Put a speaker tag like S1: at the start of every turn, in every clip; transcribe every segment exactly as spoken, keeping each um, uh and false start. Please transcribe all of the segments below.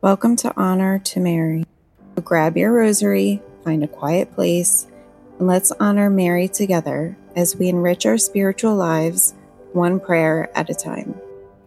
S1: Welcome to Honor to Mary. So grab your rosary, find a quiet place, and let's honor Mary together as we enrich our spiritual lives one prayer at a time.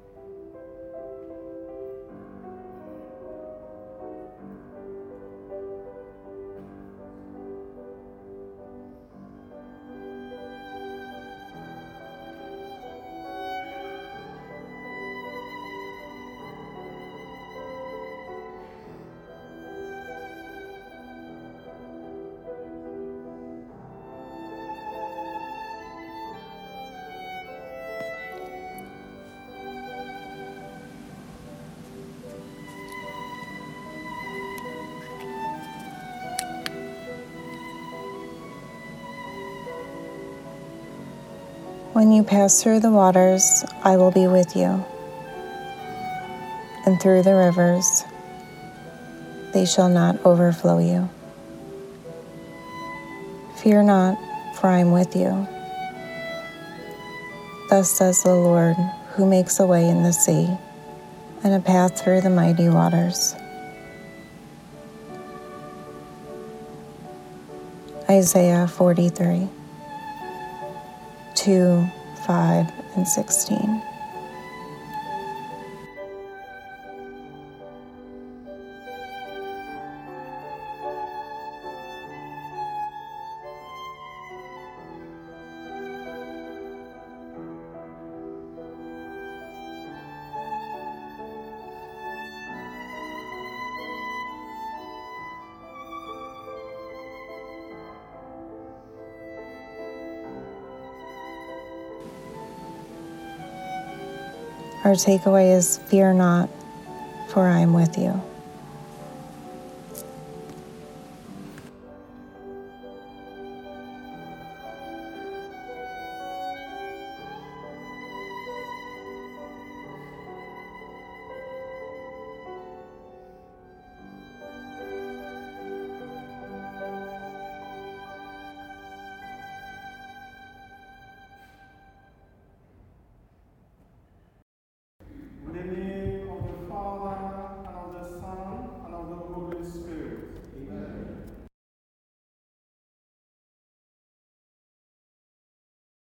S1: When you pass through the waters, I will be with you, and through the rivers, they shall not overflow you. Fear not, for I am with you. Thus says the Lord, who makes a way in the sea and a path through the mighty waters. Isaiah forty-three, two, five, and sixteen. Our takeaway is fear not, for I am with you.